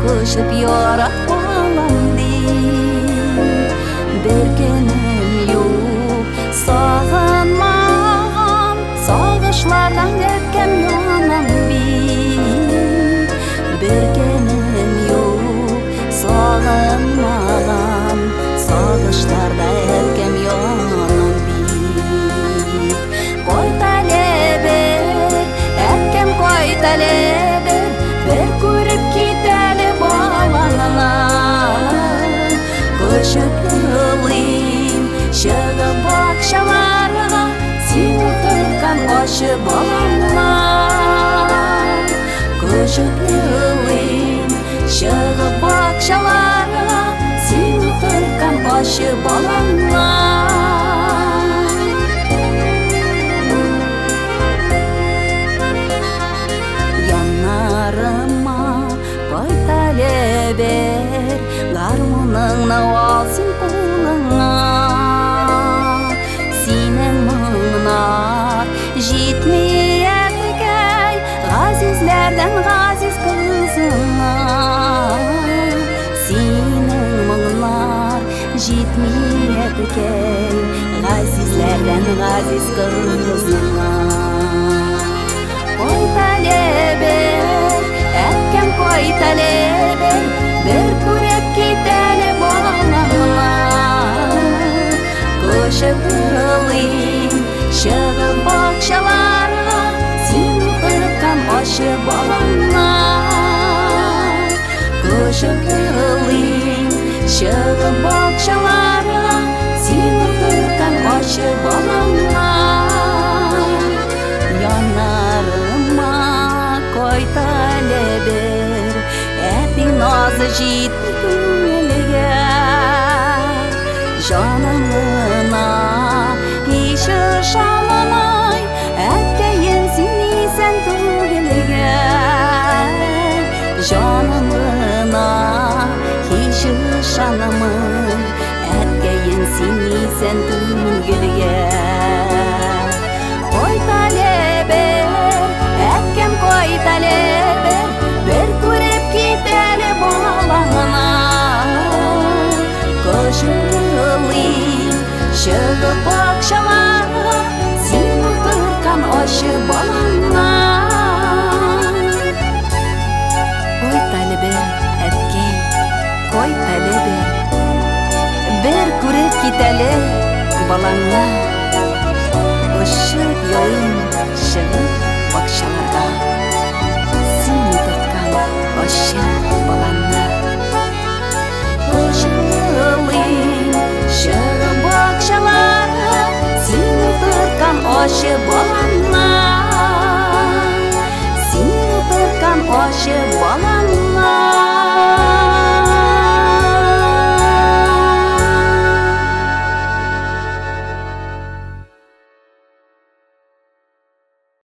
көшіп ярап баламды бергенім юк сағынмаған сағышлардан өткем янам бергенім юк сағынмаған сағышларда өткем янам қойтале бер әкем қойтале бер бір көріп кетәлі балаңа көшіп ылайым шығып бақшаларға сен отырған қошы балаңа көшіп ылайым шығып бақшаларға сен отырған қошы балаңа қойтале бер гармоныңны алсын қолыңа сенің мұңнар жетмейді ғазизлердің ғазиз қызыңа сенің мұңнар жетмейді ғазизлердің ғазиз қызыңа қойтале бер әкем қойтале бер бір көріп кетәлі балаңа көшіп ылайым шығып бақшаларға сен отырған қошы балаңа көшіп ылайым шығып бақшаларға сен отырған қошы балаңа янарыма қойтале бер әтің назы жетті көңілге жаныңына еш шаламай әткейін сенесен түгілге жаныңына еш шаламай әткейін сенесен түгілге қойтале бер әкем қойтале бер бір көріп кетәлі балаңа көшіп ылайым шығып бақшаларға сен отырған қошы балаңа қойтале бер әткем қойтале бер бір көріп кетәлі балаңа көшіп ылайым шығып бақшаларға сен отырған қошы балаңа көшіп ылайым шығып бақшаларға сен отырған қошы балаңа сен отырған қошы балаңа